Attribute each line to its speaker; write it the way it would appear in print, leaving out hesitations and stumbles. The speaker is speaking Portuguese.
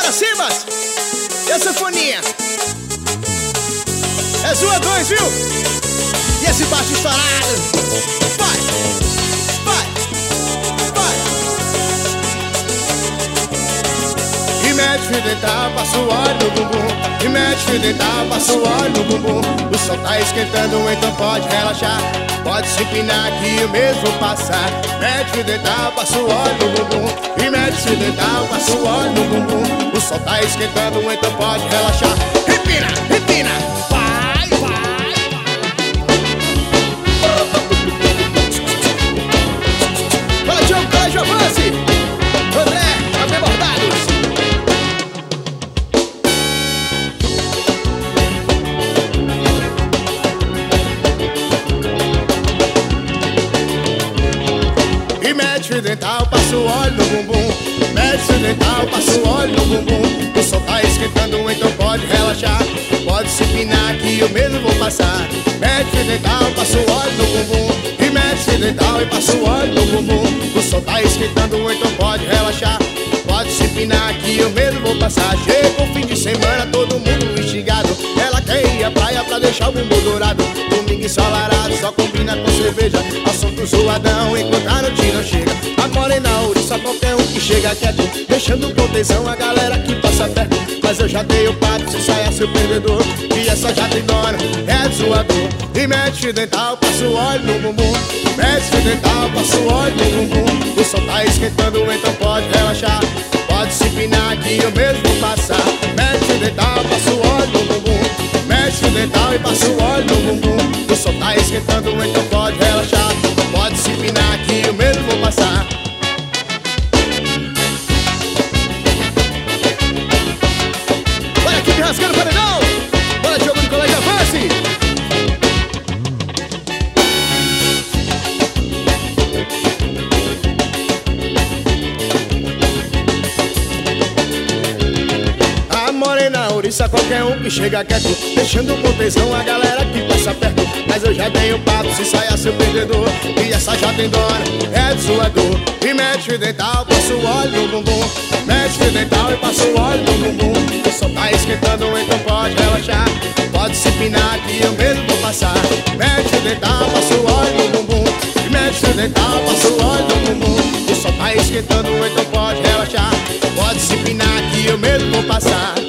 Speaker 1: Banda Simas e a sanfoninha. É zoadões, viu? E esse baixo estourado. Vai, vai, vai. E mete fio dental, passa o óleo no bumbum. E mete fio dental, passa o óleo no bumbum. O sol tá esquentando, então pode relaxar. Pode se empinar que eu mesmo vou passar. Mete fio dental, passa o óleo no bumbum. E mete fio dental, passa o óleo no bumbum. O sol tá esquentando, então pode relaxar. Empina, empina. Vai, vai. Fala, Diogo, Cláudio, avance. André, Abel Bordados. E mete fio dental, passa o óleo no bumbum. Mete fio dental, passa o óleo no bumbum. O sol tá esquentando, então pode relaxar. Pode se empinar que eu mesmo vou passar. Mete fio dental, passa o óleo no bumbum. E mete fio dental e passa o óleo no bumbum. O sol tá esquentando, então pode relaxar. Pode se empinar que eu mesmo vou passar. Chega o fim de semana, todo mundo instigado. Ela quer ir à praia pra deixar o bumbum dourado. Domingo ensolarado, só combina com cerveja. Assunto zoadão enquanto a noite não chega. A morena ouriça, qualquer um que chega quieto, deixando com tesão a galera que passa perto. Mas eu já dei o papo, se saia seu perdedor. E essa já tem dono, é zoador. E mete fio dental, passa o óleo no bumbum. Mete fio dental, passa o óleo no bumbum. O sol tá esquentando, então pode relaxar. Pode se empinar que eu mesmo vou passar. Mete fio dental, passa o óleo no bumbum. Mete fio dental e passa o óleo no bumbum. O sol tá esquentando, então pode relaxar. Pode se empinar que eu mesmo vou passar. Bora aqui me rasgando o paredão. Bora, Diogo, Nicolai, avance. A morena ouriça, qualquer um que chega quieto, deixando com tesão a galera que passa perto. Mas eu já dei o papo, se saia seu perdedor. E essa já tem dona, é zoador. E mete fio dental, passa o óleo no bumbum. Mete fio dental e passa o óleo no bumbum. O sol tá esquentando, então pode relaxar. Pode se empinar que eu mesmo vou passar. Mete fio dental, passa o óleo no bumbum. E mete fio dental, passa o óleo no bumbum. O sol tá esquentando, então pode relaxar. Pode se empinar que eu mesmo vou passar.